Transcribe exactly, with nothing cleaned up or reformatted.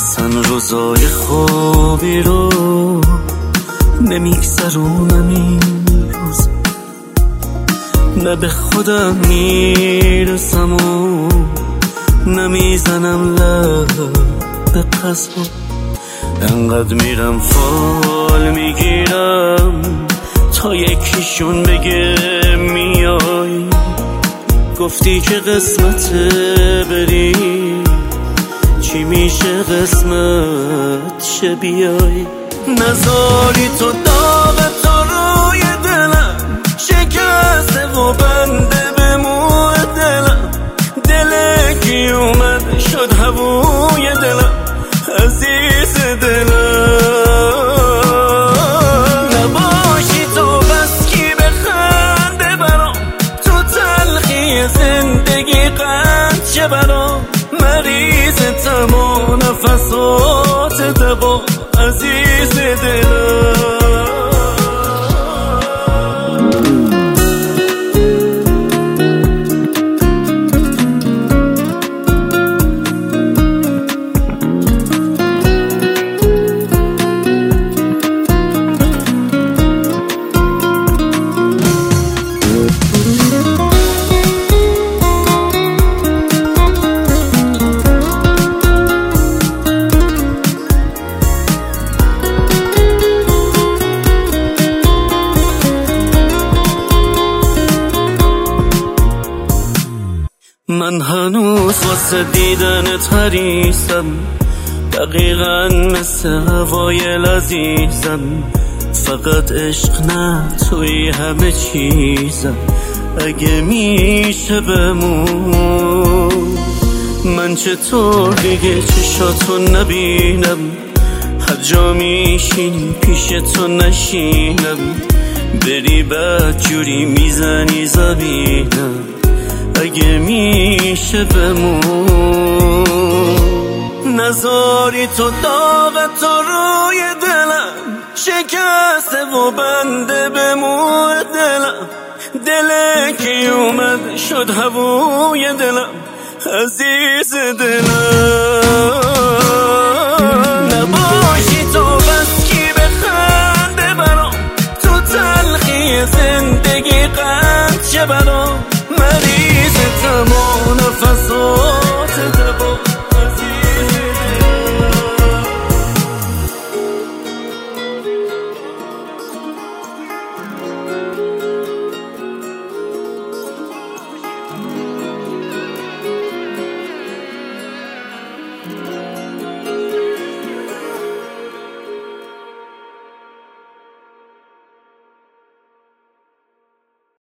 اصلا روزای خوبی رو نمیگذرونم این روز، نه به خودم میرسم و نمیزنم لب به قصد، انقدر میرم فال میگیرم تا یکیشون بگه میای. گفتی که قسمت بری چی میشه قسمت شه بیای. نذاری تو داغ تو روی دلم شکسته و بنده به موه دلم، دل کی اومد شد هووی دلم عزیز دلم. نباشی تو بس کی بخنده برام، تو تلخی زندگی قند شه برام، مریض تمام نفسات دوا عزیز دلم. من هنوز واسه دیدنت حریصم، دقیقاً مثل هوای لذیذم، فقط عشق نه توی همه چیزم، اگه میشه بمون. من چطور دیگه چشاتو نبینم، هر جا میشینی پیش تو نشینم، بری بدجوری میزنی زمینم، اگه میشه بمون. نذاری تو داغ تو روی دلم شکسته و بنده به موه دلم، دل کی اومد شد هووی دلم عزیز دلم.